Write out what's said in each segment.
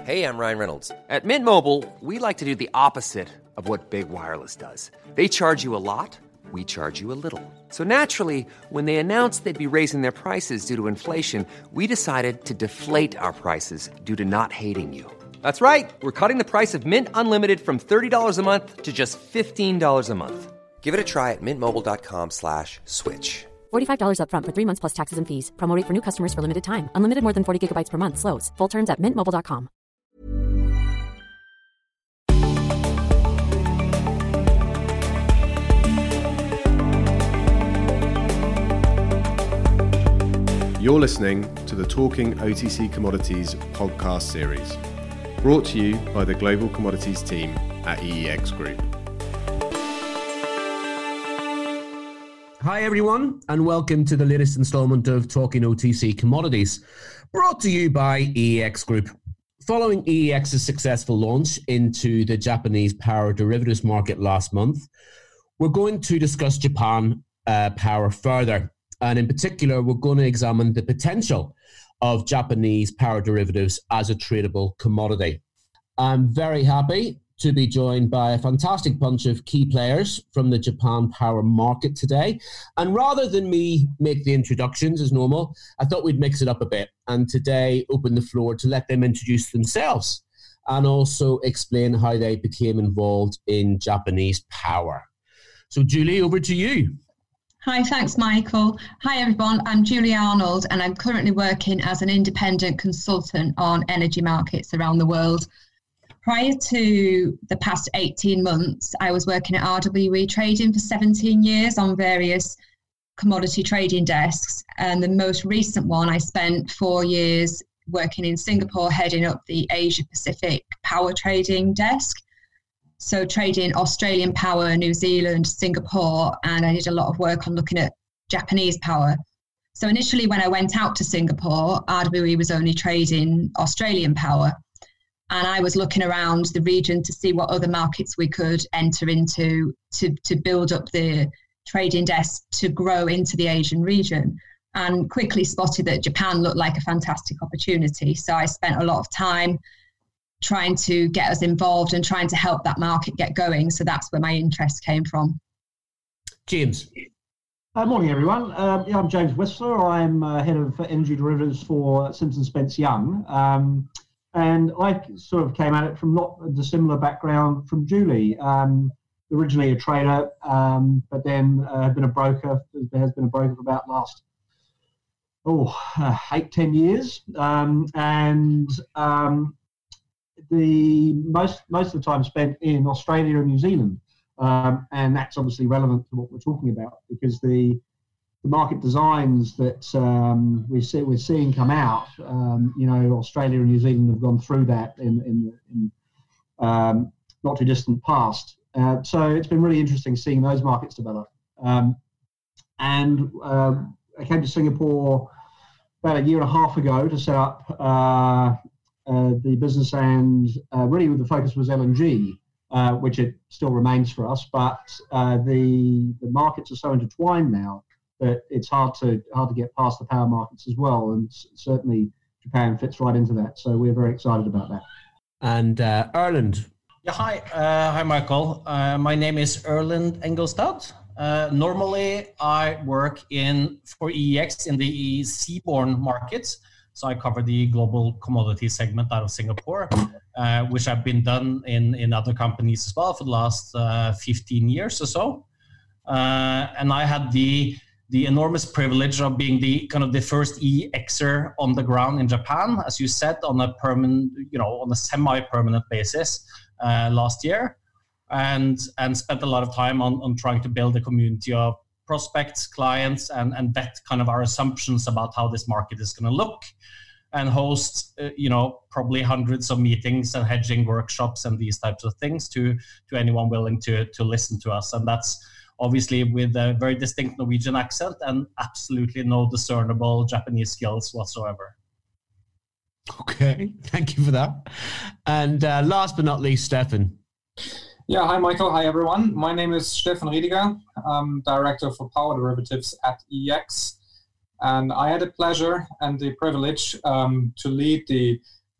Hey, I'm Ryan Reynolds. At Mint Mobile, we like to do the opposite of what Big Wireless does. They charge you a lot, we charge you a little. So naturally, when they announced they'd be raising their prices due to inflation, we decided to deflate our prices due to not hating you. That's right. We're cutting the price of Mint Unlimited from $30 a month to just $15 a month. Give it a try at mintmobile.com/switch. $45 up front for 3 months plus taxes and fees. Promo rate for new customers for limited time. Unlimited more than 40 gigabytes per month. Slows full terms at mintmobile.com. You're listening to the Talking OTC Commodities podcast series, brought to you by the Global Commodities team at EEX Group. Hi everyone, and welcome to the latest installment of Talking OTC Commodities, brought to you by EEX Group. Following EEX's successful launch into the Japanese power derivatives market last month, we're going to discuss Japan power further. And in particular, we're going to examine the potential of Japanese power derivatives as a tradable commodity. I'm very happy to be joined by a fantastic bunch of key players from the Japan power market today. And rather than me make the introductions as normal, I thought we'd mix it up a bit and today open the floor to let them introduce themselves and also explain how they became involved in Japanese power. So Julie, over to you. Hi, thanks, Michael. Hi, everyone. I'm Julie Arnold, and I'm currently working as an independent consultant on energy markets around the world. Prior to the past 18 months, I was working at RWE Trading for 17 years on various commodity trading desks. And the most recent one, I spent 4 years working in Singapore, heading up the Asia Pacific power trading desk. So trading Australian power, New Zealand, Singapore, and I did a lot of work on looking at Japanese power. So initially when I went out to Singapore, RWE was only trading Australian power. And I was looking around the region to see what other markets we could enter into to build up the trading desk to grow into the Asian region. And quickly spotted that Japan looked like a fantastic opportunity. So I spent a lot of time trying to get us involved and trying to help that market get going. So that's where my interest came from. James. Morning, everyone. I'm James Whistler. I'm head of energy derivatives for Simpson Spence Young. And I sort of came at it from not a dissimilar background from Julie. Originally a trader, but then has been a broker for about last 8-10 years. The most of the time spent in Australia and New Zealand, and that's obviously relevant to what we're talking about because the market designs that we're seeing come out, Australia and New Zealand have gone through that in not too distant past. So it's been really interesting seeing those markets develop. I came to Singapore about a year and a half ago to set up the business, and really the focus was LNG, which it still remains for us. But the markets are so intertwined now that it's hard to get past the power markets as well, and certainly Japan fits right into that. So we're very excited about that. And Erland. Yeah, hi, Michael. My name is Erland Engelstad. Normally, I work for EEX in the seaborne markets. So I cover the global commodity segment out of Singapore, which I've been done in other companies as well for the last 15 years or so. And I had the enormous privilege of being the first EEXer on the ground in Japan, as you said, on a semi-permanent basis last year, and spent a lot of time on trying to build a community of prospects, clients, and vet kind of our assumptions about how this market is going to look, and host, probably hundreds of meetings and hedging workshops and these types of things to anyone willing to listen to us. And that's obviously with a very distinct Norwegian accent and absolutely no discernible Japanese skills whatsoever. Okay, thank you for that. And last but not least, Stefan. Yeah, hi Michael, hi everyone. My name is Stefan Riediger. I'm Director for Power Derivatives at EEX. And I had the pleasure and the privilege to lead the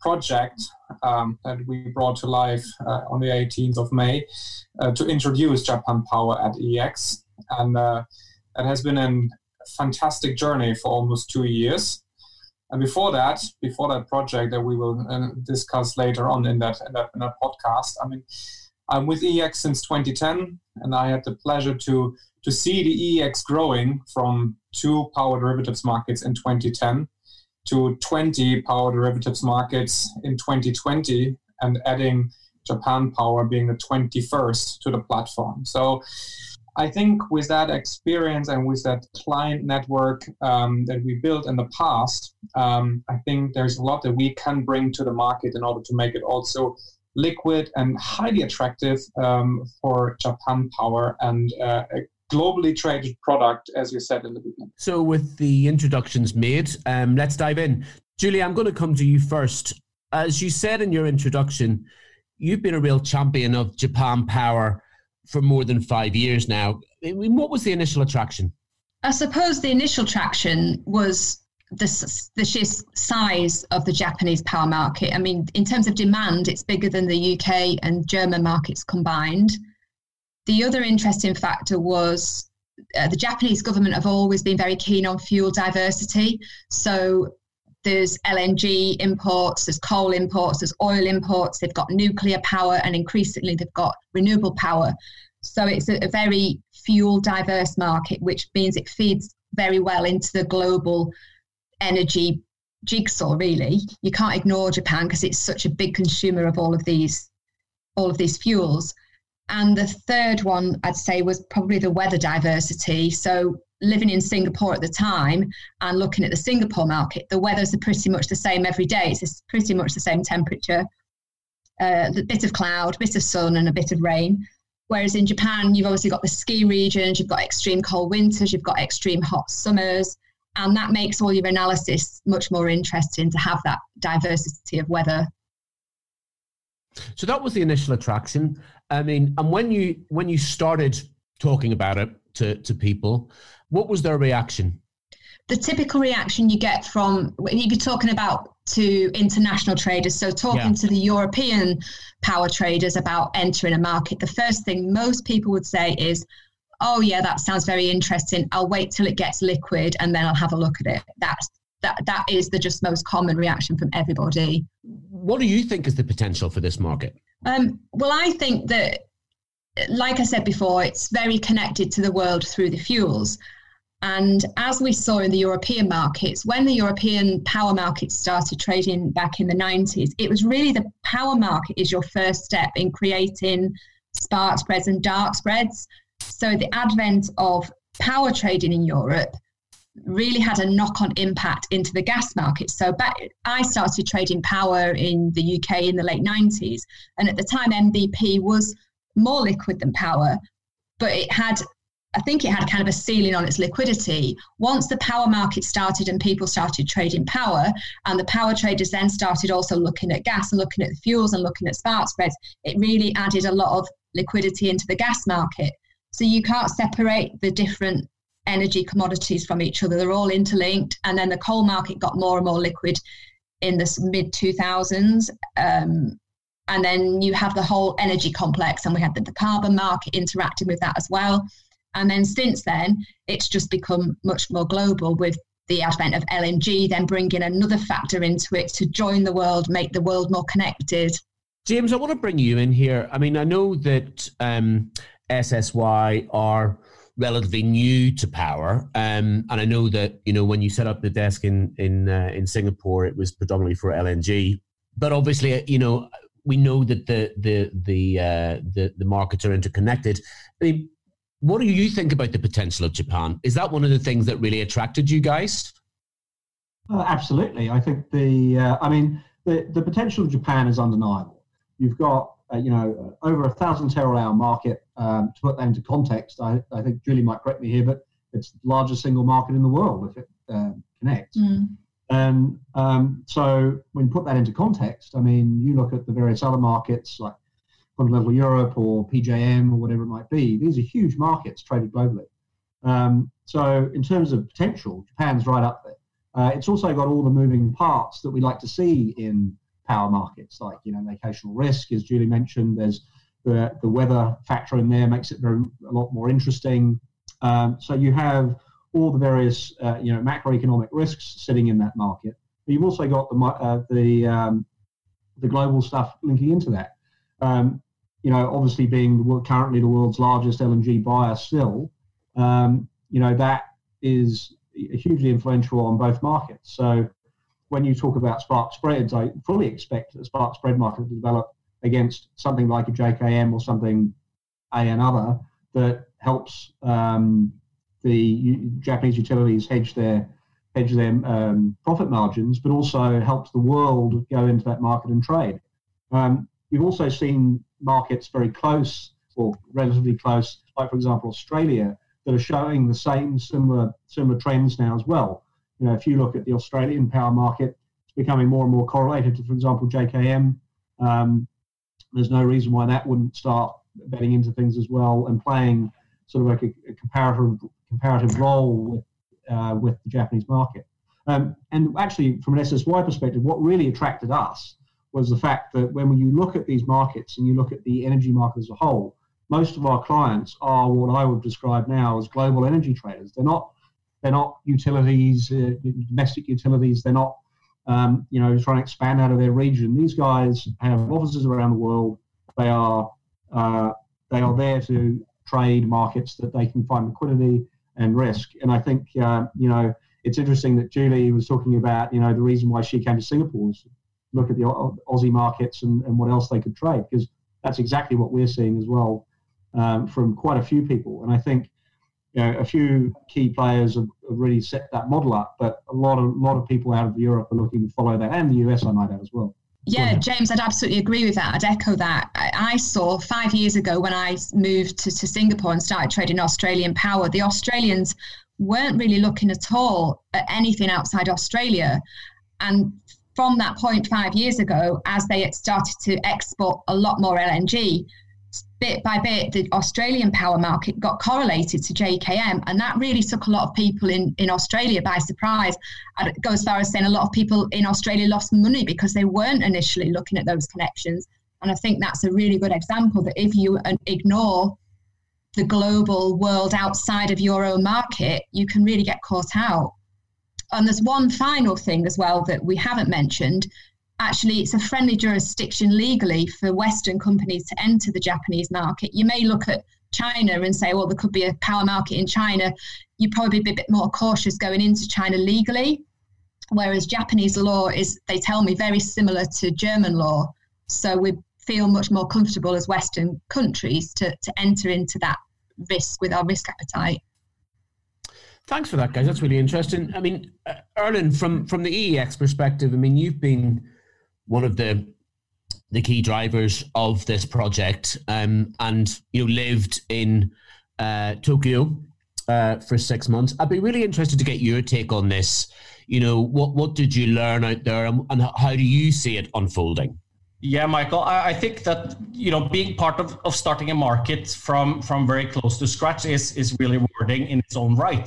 project that we brought to life on the 18th of May to introduce Japan Power at EEX. And it has been a fantastic journey for almost 2 years. And before that project that we will discuss later on in that podcast, I mean, I'm with EEX since 2010, and I had the pleasure to see the EEX growing from 2 power derivatives markets in 2010 to 20 power derivatives markets in 2020, and adding Japan Power being the 21st to the platform. So I think with that experience and with that client network that we built in the past, I think there's a lot that we can bring to the market in order to make it also liquid and highly attractive for Japan Power and a globally traded product, as you said in the beginning. So with the introductions made, let's dive in. Julie, I'm going to come to you first. As you said in your introduction, you've been a real champion of Japan Power for more than 5 years now. I mean, what was the initial attraction? I suppose the initial attraction was the sheer size of the Japanese power market. I mean, in terms of demand, it's bigger than the UK and German markets combined. The other interesting factor was the Japanese government have always been very keen on fuel diversity. So there's LNG imports, there's coal imports, there's oil imports, they've got nuclear power, and increasingly they've got renewable power. So it's a very fuel diverse market, which means it feeds very well into the global energy jigsaw, really. You can't ignore Japan because it's such a big consumer of all of these fuels. And the third one, I'd say, was probably the weather diversity. So living in Singapore at the time and looking at the Singapore market, the weathers are pretty much the same every day. It's pretty much the same temperature, a bit of cloud, a bit of sun and a bit of rain. Whereas in Japan, you've obviously got the ski regions, you've got extreme cold winters, you've got extreme hot summers, and that makes all your analysis much more interesting to have that diversity of weather. So that was the initial attraction. I mean, and when you started talking about it to people, what was their reaction? The typical reaction you get from, you'd be talking about to international traders, so talking to the European power traders about entering a market, the first thing most people would say is, oh yeah, that sounds very interesting. I'll wait till it gets liquid and then I'll have a look at it. That is the just most common reaction from everybody. What do you think is the potential for this market? Well, I think that, like I said before, it's very connected to the world through the fuels. And as we saw in the European markets, when the European power markets started trading back in the 90s, it was really the power market is your first step in creating spark spreads and dark spreads. So the advent of power trading in Europe really had a knock-on impact into the gas market. So I started trading power in the UK in the late 90s. And at the time, NBP was more liquid than power, but I think it had kind of a ceiling on its liquidity. Once the power market started and people started trading power, and the power traders then started also looking at gas and looking at the fuels and looking at spark spreads, it really added a lot of liquidity into the gas market. So you can't separate the different energy commodities from each other. They're all interlinked. And then the coal market got more and more liquid in the mid-2000s. And then you have the whole energy complex, and we had the carbon market interacting with that as well. And then since then, it's just become much more global with the advent of LNG, then bringing another factor into it to join the world, make the world more connected. James, I want to bring you in here. I mean, I know that SSY are relatively new to power, and I know that, you know, when you set up the desk in Singapore, it was predominantly for LNG. But obviously, you know, we know that the markets are interconnected. I mean, what do you think about the potential of Japan? Is that one of the things that really attracted you guys? Absolutely. I think the potential of Japan is undeniable. You've got over 1,000 terawatt-hour market. To put that into context, I think Julie might correct me here, but it's the largest single market in the world if it connects. And so when you put that into context, I mean, you look at the various other markets like Continental Europe or PJM or whatever it might be. These are huge markets traded globally. So in terms of potential, Japan's right up there. It's also got all the moving parts that we like to see in power markets, like, locational risk, as Julie mentioned. There's the weather factor in there, makes it a lot more interesting. So you have all the various macroeconomic risks sitting in that market. But you've also got the global stuff linking into that. Obviously being currently the world's largest LNG buyer still, that is hugely influential on both markets. So when you talk about spark spreads, I fully expect the spark spread market to develop against something like a JKM or something another that helps the Japanese utilities hedge their profit margins, but also helps the world go into that market and trade. You've also seen markets very close or relatively close, like, for example, Australia, that are showing the same similar trends now as well. If you look at the Australian power market, it's becoming more and more correlated to, for example, JKM. There's no reason why that wouldn't start betting into things as well and playing sort of like a comparative role with the Japanese market. And actually, from an SSY perspective, what really attracted us was the fact that when you look at these markets and you look at the energy market as a whole, most of our clients are what I would describe now as global energy traders. They're not utilities, domestic utilities. They're not, trying to expand out of their region. These guys have offices around the world. They are there to trade markets that they can find liquidity and risk. And I think, it's interesting that Julie was talking about, the reason why she came to Singapore was to look at the Aussie markets and what else they could trade, because that's exactly what we're seeing as well from quite a few people. And I think, a few key players have really set that model up, but a lot of people out of Europe are looking to follow that, and the US, I might add, as well. Yeah, James, I'd absolutely agree with that. I'd echo that. I saw 5 years ago when I moved to Singapore and started trading Australian power, the Australians weren't really looking at all at anything outside Australia. And from that point 5 years ago, as they had started to export a lot more LNG, bit by bit, the Australian power market got correlated to JKM, and that really took a lot of people in Australia by surprise. I'd go as far as saying a lot of people in Australia lost money because they weren't initially looking at those connections. And I think that's a really good example that if you ignore the global world outside of your own market, you can really get caught out. And there's one final thing as well that we haven't mentioned. Actually, it's a friendly jurisdiction legally for Western companies to enter the Japanese market. You may look at China and say, well, there could be a power market in China. You'd probably be a bit more cautious going into China legally, whereas Japanese law is, they tell me, very similar to German law. So we feel much more comfortable as Western countries to enter into that risk with our risk appetite. Thanks for that, guys. That's really interesting. I mean, Erlend, from the EEX perspective, I mean, you've been one of the key drivers of this project, and lived in Tokyo for 6 months. I'd be really interested to get your take on this. What did you learn out there, and how do you see it unfolding? Yeah, Michael, I think that, being part of starting a market from very close to scratch is really rewarding in its own right.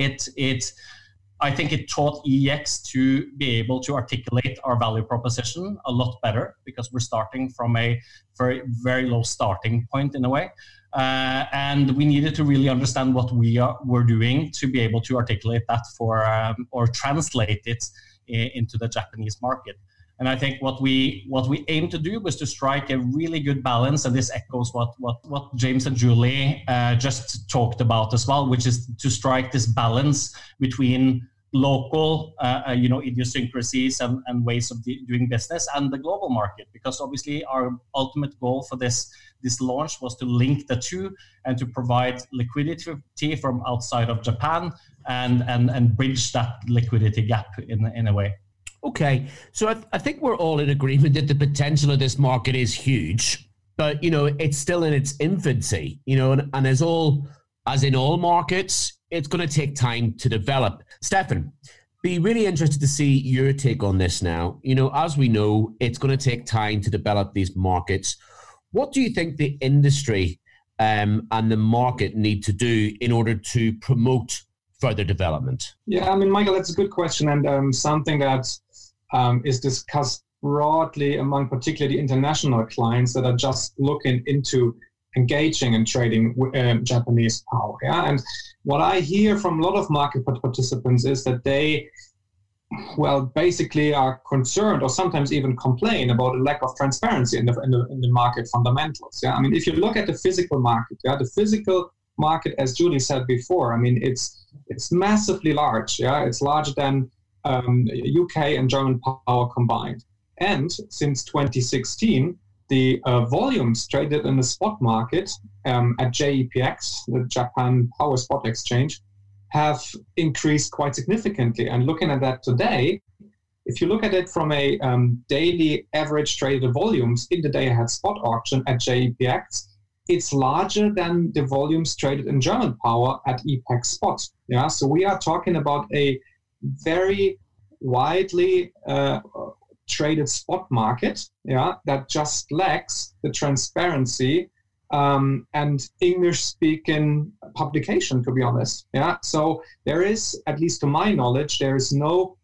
I think it taught EEX to be able to articulate our value proposition a lot better, because we're starting from a very, very low starting point in a way. And we needed to really understand what we're doing to be able to articulate that or translate it into the Japanese market. And I think what we aim to do was to strike a really good balance, and this echoes what James and Julie just talked about as well, which is to strike this balance between local, idiosyncrasies and ways of doing business and the global market. Because obviously our ultimate goal for this launch was to link the two and to provide liquidity from outside of Japan and bridge that liquidity gap in a way. Okay, so I think we're all in agreement that the potential of this market is huge, but it's still in its infancy. And as in all markets, it's going to take time to develop. Stefan, be really interested to see your take on this now. As we know, it's going to take time to develop these markets. What do you think the industry and the market need to do in order to promote further development? Yeah, Michael, that's a good question, and something that is discussed broadly among particularly international clients that are just looking into engaging and trading Japanese power. Yeah? And what I hear from a lot of market participants is that they, basically are concerned or sometimes even complain about a lack of transparency in the market fundamentals. Yeah? I mean, if you look at the physical market, the physical market, as Julie said before, I mean, it's massively large. Yeah, it's larger than UK and German power combined. And since 2016, the volumes traded in the spot market at JEPX, the Japan Power Spot Exchange, have increased quite significantly. And looking at that today, if you look at it from a daily average traded volumes in the day-ahead spot auction at JEPX, it's larger than the volumes traded in German power at EPEX Spot. Yeah, so we are talking about a very widely traded spot market, that just lacks the transparency and English-speaking publication, to be honest. Yeah, so there is, at least to my knowledge, there is no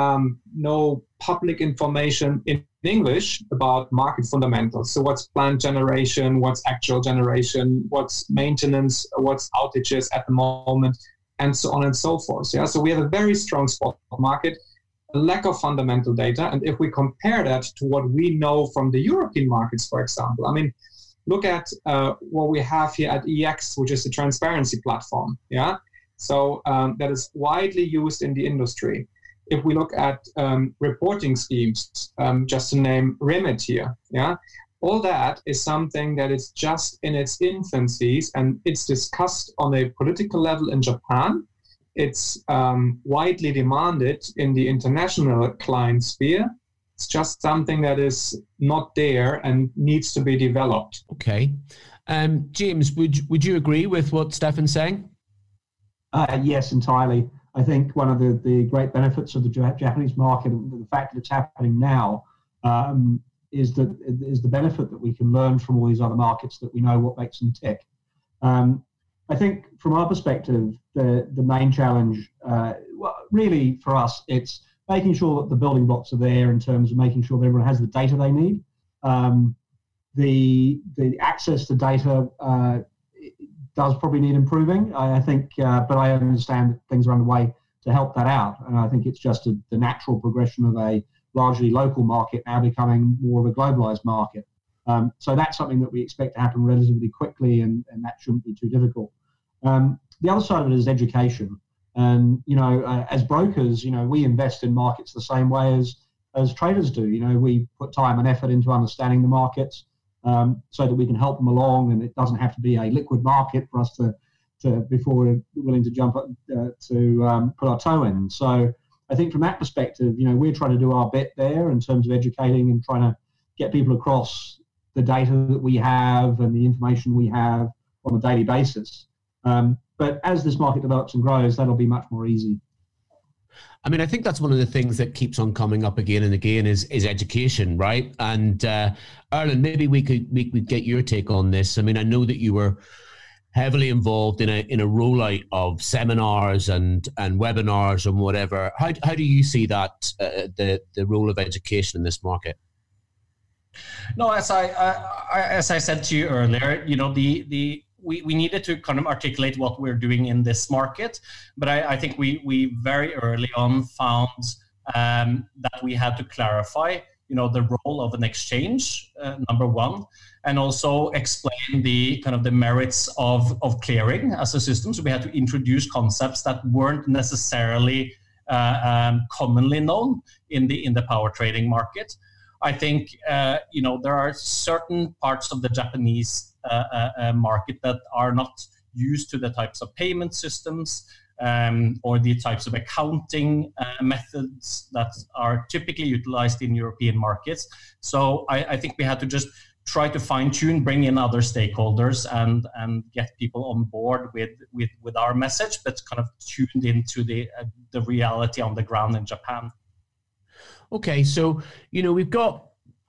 public information in English about market fundamentals. So what's planned generation, what's actual generation, what's maintenance, what's outages at the moment, and so on and so forth. Yeah, so we have a very strong spot market, a lack of fundamental data. And if we compare that to what we know from the European markets, for example, I mean, look at what we have here at EEX, which is the transparency platform. Yeah, so that is widely used in the industry. If we look at reporting schemes, just to name REMIT here, all that is something that is just in its infancies, and it's discussed on a political level in Japan. It's widely demanded in the international client sphere. It's just something that is not there and needs to be developed. Okay. James, would you agree with what Stefan's saying? Yes, entirely. I think one of the great benefits of the Japanese market, the fact that it's happening now, is the benefit that we can learn from all these other markets, that we know what makes them tick. I think from our perspective, the main challenge, really for us, it's making sure that the building blocks are there in terms of making sure that everyone has the data they need. The access to data does probably need improving, I think, but I understand that things are underway to help that out. And I think it's just the natural progression of a largely local market now becoming more of a globalized market. So that's something that we expect to happen relatively quickly, and that shouldn't be too difficult. The other side of it is education. And, as brokers, we invest in markets the same way as traders do. We put time and effort into understanding the markets so that we can help them along, and it doesn't have to be a liquid market for us to before we're willing to jump up to put our toe in. So I think from that perspective, we're trying to do our bit there in terms of educating and trying to get people across the data that we have and the information we have on a daily basis. But as this market develops and grows, that'll be much more easy. I mean, I think that's one of the things that keeps on coming up again and again is education, right? And Erlend, maybe we could get your take on this. I mean, I know that you were heavily involved in a rollout of seminars and webinars and whatever. How do you see that the role of education in this market? No, as I said to you earlier, we needed to kind of articulate what we're doing in this market, but I think we very early on found that we had to clarify, the role of an exchange, number one, and also explain the kind of the merits of clearing as a system. So we had to introduce concepts that weren't necessarily commonly known in the power trading market. I think there are certain parts of the Japanese market that are not used to the types of payment systems or the types of accounting methods that are typically utilized in European markets. So I think we had to just try to fine-tune, bring in other stakeholders and get people on board with our message, but kind of tuned into the reality on the ground in Japan. Okay, so we've got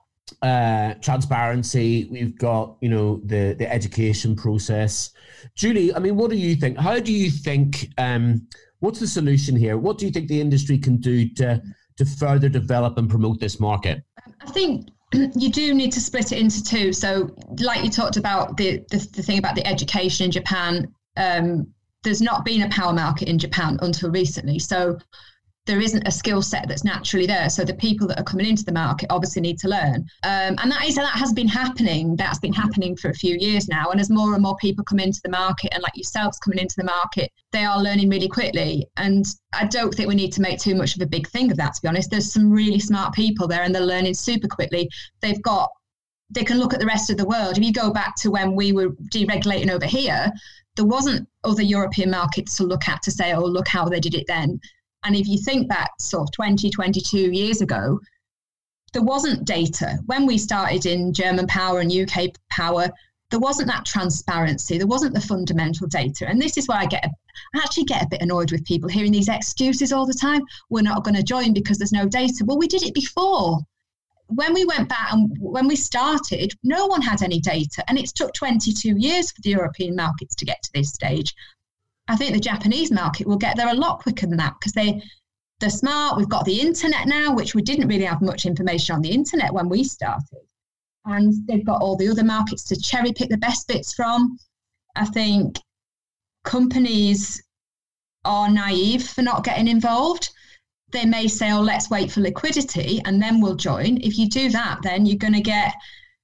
transparency, we've got the education process. Julie, I mean, what do you think? How do you think? What's the solution here? What do you think the industry can do to to further develop and promote this market? I think you do need to split it into two. So like you talked about the thing about the education in Japan, there's not been a power market in Japan until recently. So there isn't a skill set that's naturally there. So the people that are coming into the market obviously need to learn. And that has been happening. That's been happening for a few years now. And as more and more people come into the market, and like yourselves coming into the market, they are learning really quickly. And I don't think we need to make too much of a big thing of that, to be honest. There's some really smart people there and they're learning super quickly. They can look at the rest of the world. If you go back to when we were deregulating over here, there wasn't other European markets to look at to say, oh, look how they did it then. And if you think back sort of 20, 22 years ago, there wasn't data. When we started in German power and UK power, there wasn't that transparency. There wasn't the fundamental data. And this is why I actually get a bit annoyed with people hearing these excuses all the time. We're not going to join because there's no data. Well, we did it before. When we went back and when we started, no one had any data. And it's took 22 years for the European markets to get to this stage. I think the Japanese market will get there a lot quicker than that because they're smart. We've got the internet now, which we didn't really have much information on the internet when we started. And they've got all the other markets to cherry pick the best bits from. I think companies are naive for not getting involved. They may say, oh, let's wait for liquidity and then we'll join. If you do that, then you're going to get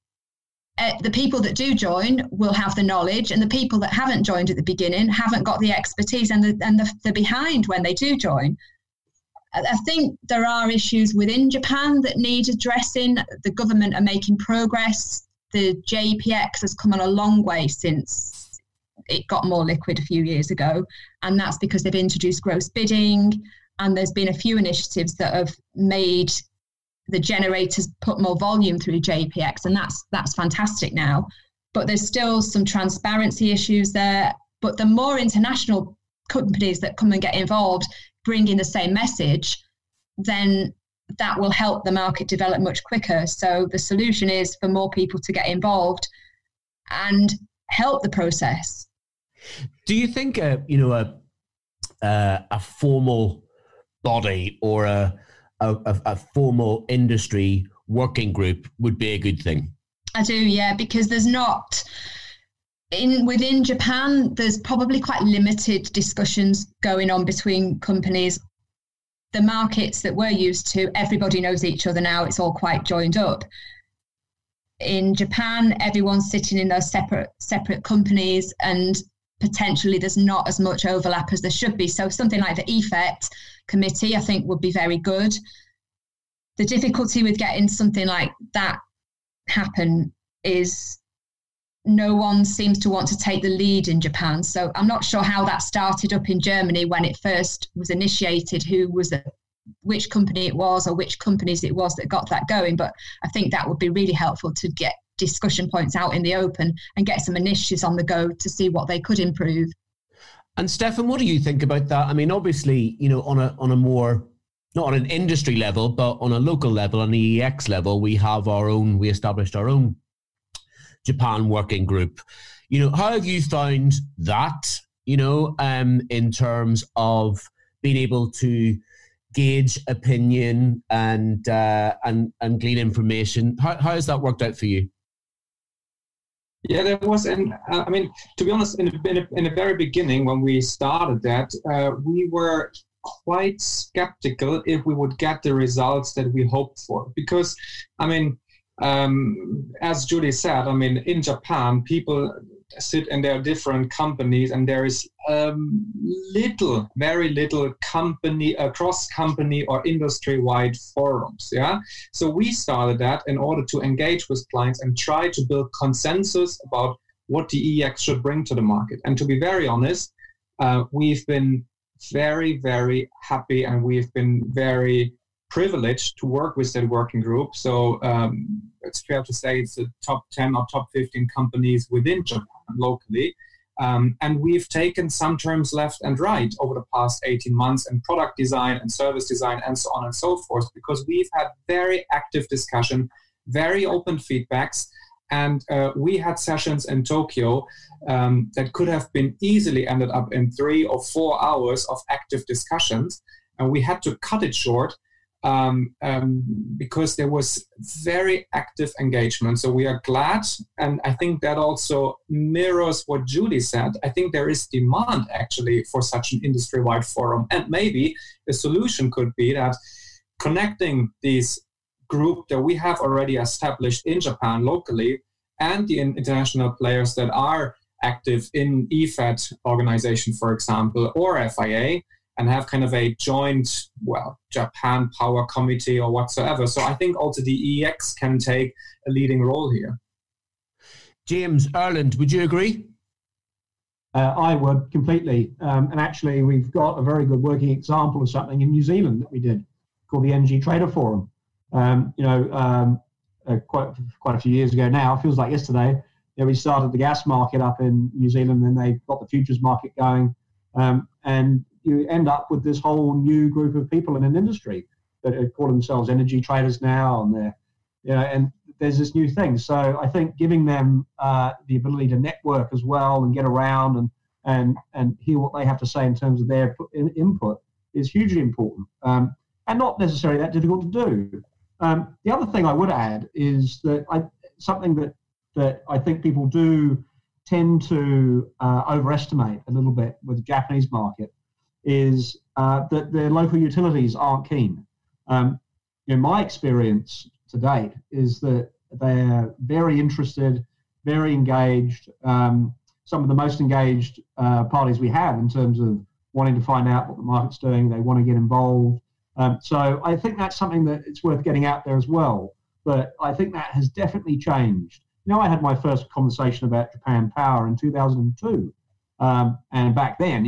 the people that do join will have the knowledge, and the people that haven't joined at the beginning haven't got the expertise, and they're behind when they do join. I think there are issues within Japan that need addressing. The government are making progress. The JPX has come on a long way since it got more liquid a few years ago, and that's because they've introduced gross bidding, and there's been a few initiatives that have made the generators put more volume through JPX, and that's fantastic now. But there's still some transparency issues there. But the more international companies that come and get involved, bringing the same message, then that will help the market develop much quicker. So the solution is for more people to get involved and help the process. Do you think a formal body or a formal industry working group would be a good thing? I do, yeah, because there's not within Japan, there's probably quite limited discussions going on between companies. The markets that we're used to, everybody knows each other now. It's all quite joined up. In Japan, everyone's sitting in those separate companies, and potentially there's not as much overlap as there should be. So something like the EFET committee, I think, would be very good. The difficulty with getting something like that happen is no one seems to want to take the lead in Japan. So I'm not sure how that started up in Germany when it first was initiated, which company it was or which companies it was that got that going. But I think that would be really helpful to get discussion points out in the open and get some initiatives on the go to see what they could improve. And Stefan, what do you think about that? I mean, obviously, on a more, not on an industry level, but on a local level, on the EEX level, we established our own Japan working group. How have you found that, in terms of being able to gauge opinion and glean information? How has that worked out for you? Yeah, there was, and to be honest, in the very beginning when we started that, we were quite skeptical if we would get the results that we hoped for, because, as Julie said, in Japan, people sit in their different companies, and there is very little cross-company or industry-wide forums. Yeah, so we started that in order to engage with clients and try to build consensus about what the EEX should bring to the market. And to be very honest, we've been very, very happy, and we've been very privileged to work with that working group. So it's fair to say it's the top 10 or top 15 companies within Japan locally. And we've taken some terms left and right over the past 18 months in product design and service design and so on and so forth, because we've had very active discussion, very open feedbacks. And we had sessions in Tokyo that could have been easily ended up in 3 or 4 hours of active discussions. And we had to cut it short because there was very active engagement. So we are glad, and I think that also mirrors what Julie said. I think there is demand actually for such an industry-wide forum, and maybe a solution could be that connecting these group that we have already established in Japan locally and the international players that are active in EFET organization, for example, or FIA, and have kind of a joint, Japan Power Committee or whatsoever. So I think also the EEX can take a leading role here. James, Erland, would you agree? I would completely. And actually, we've got a very good working example of something in New Zealand that we did called the Energy Trader Forum. Quite a few years ago now, it feels like yesterday, we started the gas market up in New Zealand, and they got the futures market going. And you end up with this whole new group of people in an industry that call themselves energy traders now, and there's this new thing. So I think giving them the ability to network as well and get around and hear what they have to say in terms of their input is hugely important, and not necessarily that difficult to do. The other thing I would add is that something that I think people do tend to overestimate a little bit with the Japanese market is that the local utilities aren't keen. My experience to date is that they're very interested, very engaged, some of the most engaged parties we have in terms of wanting to find out what the market's doing. They want to get involved. So I think that's something that it's worth getting out there as well. But I think that has definitely changed. I had my first conversation about Japan Power in 2002. And back then,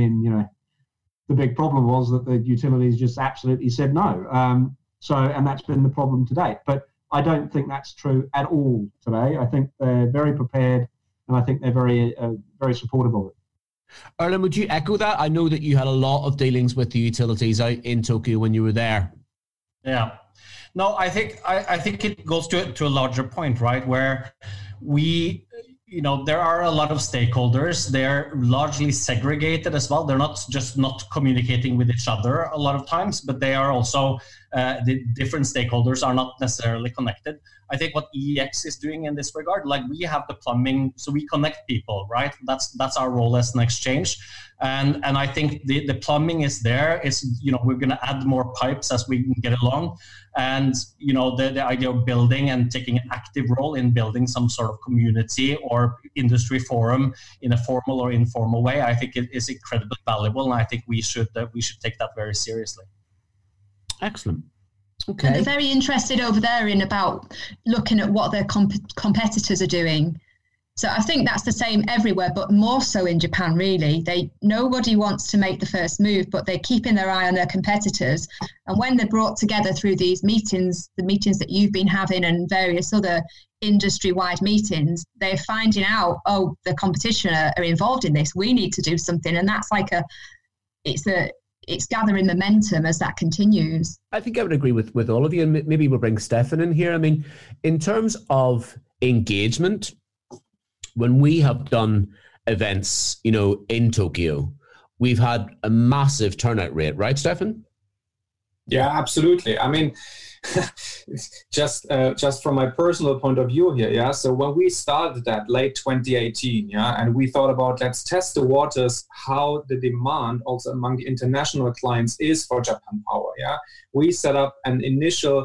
the big problem was that the utilities just absolutely said no. And that's been the problem to date. But I don't think that's true at all today. I think they're very prepared, and I think they're very, very supportive of it. Erland, would you echo that? I know that you had a lot of dealings with the utilities out in Tokyo when you were there. Yeah. No, I think it goes to a larger point, right? Where we, there are a lot of stakeholders. They're largely segregated as well. They're not communicating with each other a lot of times, but they are also, the different stakeholders are not necessarily connected. I think what EEX is doing in this regard, like we have the plumbing, so we connect people, right? That's our role as an exchange. And I think the plumbing is there. It's, we're going to add more pipes as we get along. And, the idea of building and taking an active role in building some sort of community or industry forum in a formal or informal way, I think it is incredibly valuable. And I think we should take that very seriously. Excellent. Okay. And they're very interested over there in about looking at what their competitors are doing. So I think that's the same everywhere, but more so in Japan, really. Nobody wants to make the first move, but they're keeping their eye on their competitors. And when they're brought together through these meetings, the meetings that you've been having and various other industry-wide meetings, they're finding out, the competition are involved in this. We need to do something. And that's like it's gathering momentum as that continues. I think I would agree with all of you, and maybe we'll bring Stefan in here. I mean, in terms of engagement, when we have done events, in Tokyo, we've had a massive turnout rate, right, Stefan? Yeah, absolutely. I mean, just from my personal point of view here, yeah. So when we started that late 2018, yeah, and we thought about let's test the waters, how the demand also among the international clients is for Japan Power, yeah. We set up an initial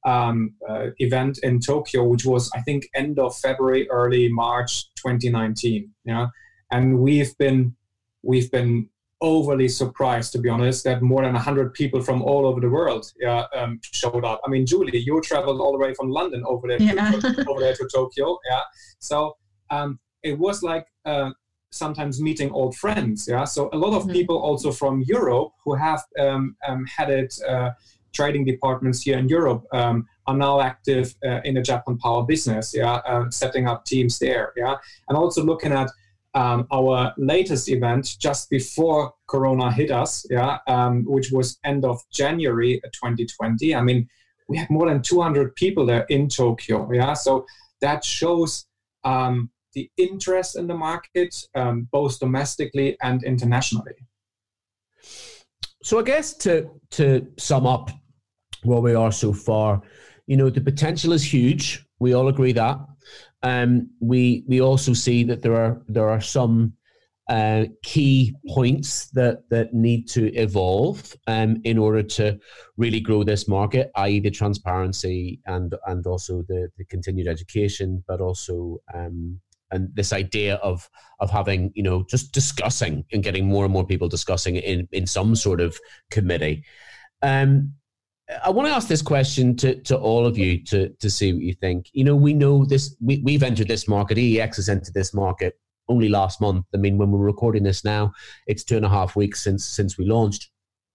event in Tokyo, which was I think end of February, early March 2019, yeah, and we've been overly surprised, to be honest, that more than 100 people from all over the world showed up. I mean, Julie, you traveled all the way from London over there to Tokyo. Yeah. So it was like sometimes meeting old friends. Yeah. So a lot of people also from Europe who have headed trading departments here in Europe are now active in the Japan Power business. Yeah. Setting up teams there. Yeah. And also looking at our latest event just before Corona hit us, which was end of January 2020. I mean, we had more than 200 people there in Tokyo. Yeah, so that shows the interest in the market, both domestically and internationally. So I guess to sum up, where we are so far. You know, the potential is huge. We all agree that. We also see that there are some key points that need to evolve in order to really grow this market, i.e. the transparency and also the continued education, but also and this idea of having, you know, just discussing and getting more and more people discussing in some sort of committee. I want to ask this question to all of you to see what you think. You know, we know this, we've entered this market, EEX has entered this market only last month. I mean, when we're recording this now, it's 2.5 weeks since we launched.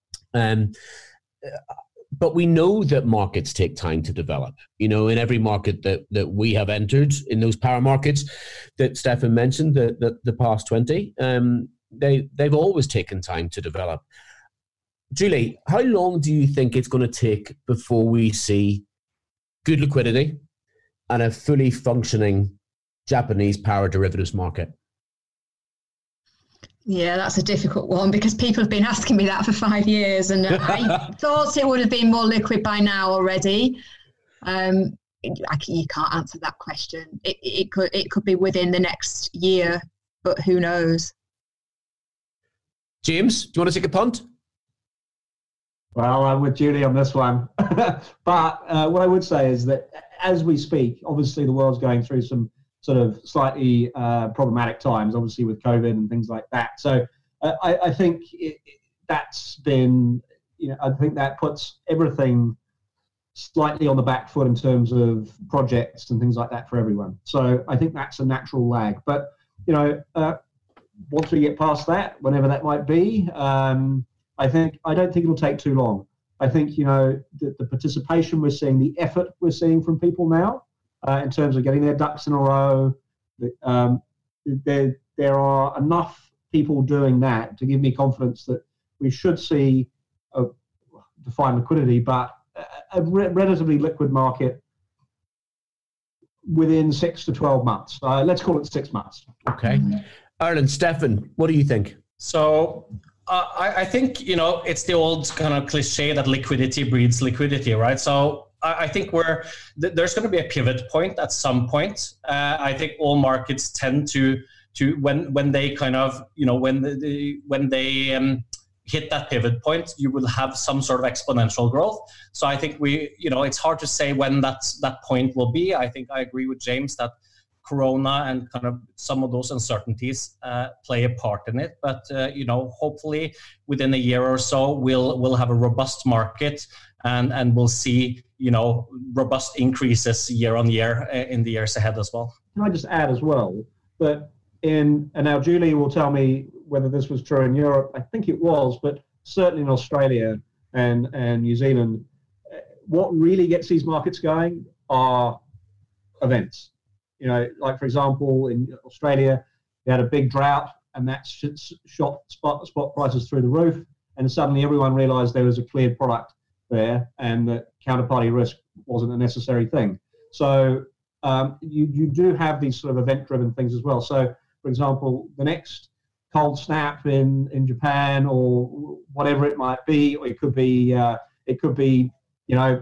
But we know that markets take time to develop. You know, in every market that we have entered, in those power markets that Stefan mentioned, the past 20, they've always taken time to develop. Julie, how long do you think it's going to take before we see good liquidity and a fully functioning Japanese power derivatives market? Yeah, that's a difficult one because people have been asking me that for 5 years, and I thought it would have been more liquid by now already. You can't answer that question. It could be within the next year, but who knows? James, do you want to take a punt? Well, I'm with Julie on this one. But what I would say is that as we speak, obviously the world's going through some sort of slightly problematic times, obviously with COVID and things like that. So I think that's been, you know, I think that puts everything slightly on the back foot in terms of projects and things like that for everyone. So I think that's a natural lag. But, you know, once we get past that, whenever that might be, I don't think it'll take too long. I think, you know, the participation we're seeing, the effort we're seeing from people now, in terms of getting their ducks in a row, there are enough people doing that to give me confidence that we should see defined liquidity, but a relatively liquid market within 6 to 12 months. Let's call it 6 months. Okay. Ireland, Stefan, what do you think? So I think, you know, it's the old kind of cliche that liquidity breeds liquidity, right? So I think there's going to be a pivot point at some point. I think all markets tend to when they kind of, you know, when they hit that pivot point, you will have some sort of exponential growth. So I think it's hard to say when that point will be. I think I agree with James that Corona and kind of some of those uncertainties play a part in it. But hopefully within a year or so, we'll have a robust market and we'll see, you know, robust increases year on year in the years ahead as well. Can I just add as well that and now Julie will tell me whether this was true in Europe. I think it was, but certainly in Australia and New Zealand, what really gets these markets going are events. You know, like for example, in Australia, they had a big drought and that shot spot prices through the roof. And suddenly everyone realized there was a cleared product there and that counterparty risk wasn't a necessary thing. So you do have these sort of event-driven things as well. So, for example, the next cold snap in Japan or whatever it might be, or it could be you know,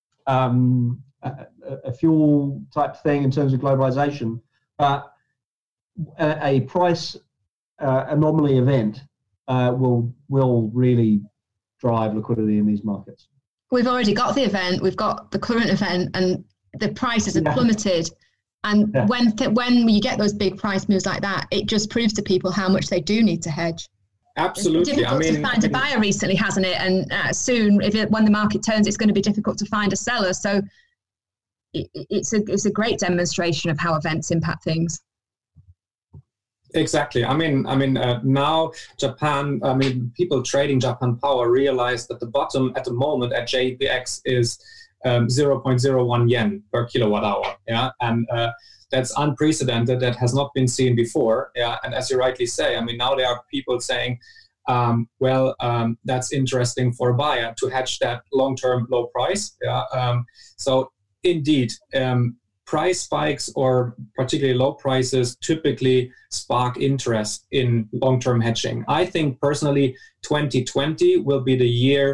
a fuel type thing in terms of globalization, but a price anomaly event will really drive liquidity in these markets. We've already got the event, we've got the current event, and the prices have plummeted. And when you get those big price moves like that, it just proves to people how much they do need to hedge. Absolutely. It's difficult to find a buyer recently, hasn't it? And soon, when the market turns, it's going to be difficult to find a seller. So it's a great demonstration of how events impact things. Exactly. Now Japan, people trading Japan Power realize that the bottom at the moment at JPX is 0.01 yen per kilowatt hour. Yeah. And that's unprecedented. That has not been seen before. Yeah. And as you rightly say, now there are people saying, that's interesting for a buyer to hedge that long-term low price. Yeah. So indeed, price spikes or particularly low prices typically spark interest in long-term hedging. I think personally 2020 will be the year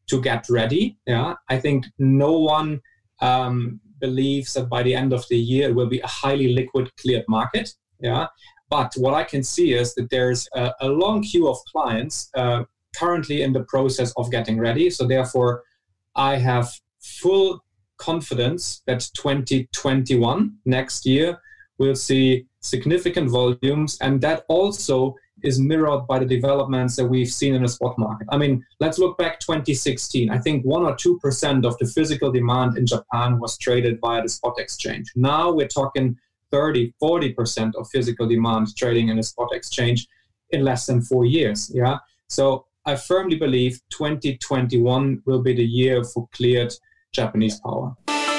to get ready. Yeah, I think no one believes that by the end of the year it will be a highly liquid cleared market. Yeah, but what I can see is that there's a long queue of clients currently in the process of getting ready. So therefore, I have full confidence that 2021, next year, we'll see significant volumes, and that also is mirrored by the developments that we've seen in the spot market. I mean, let's look back 2016. I think 1 or 2% of the physical demand in Japan was traded via the spot exchange. Now we're talking 30, 40% of physical demand trading in a spot exchange in less than 4 years. Yeah. So I firmly believe 2021 will be the year for cleared Japanese power.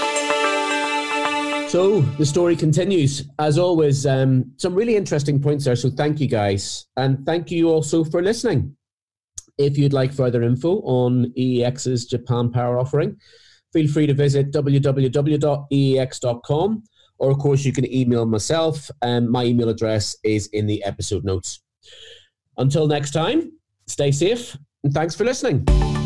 So the story continues. As always, some really interesting points there. So thank you, guys. And thank you also for listening. If you'd like further info on EEX's Japan Power offering, feel free to visit www.eex.com. Or, of course, you can email myself. My email address is in the episode notes. Until next time, stay safe, and thanks for listening.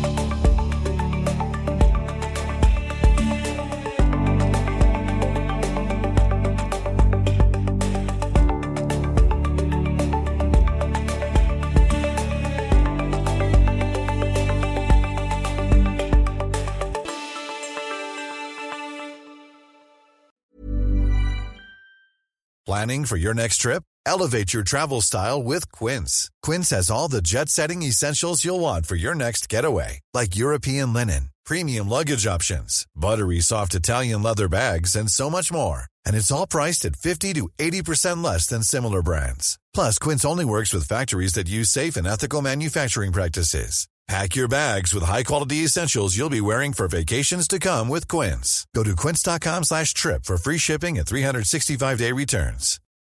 Planning for your next trip? Elevate your travel style with Quince. Quince has all the jet-setting essentials you'll want for your next getaway, like European linen, premium luggage options, buttery soft Italian leather bags, and so much more. And it's all priced at 50 to 80% less than similar brands. Plus, Quince only works with factories that use safe and ethical manufacturing practices. Pack your bags with high-quality essentials you'll be wearing for vacations to come with Quince. Go to quince.com/trip for free shipping and 365-day returns.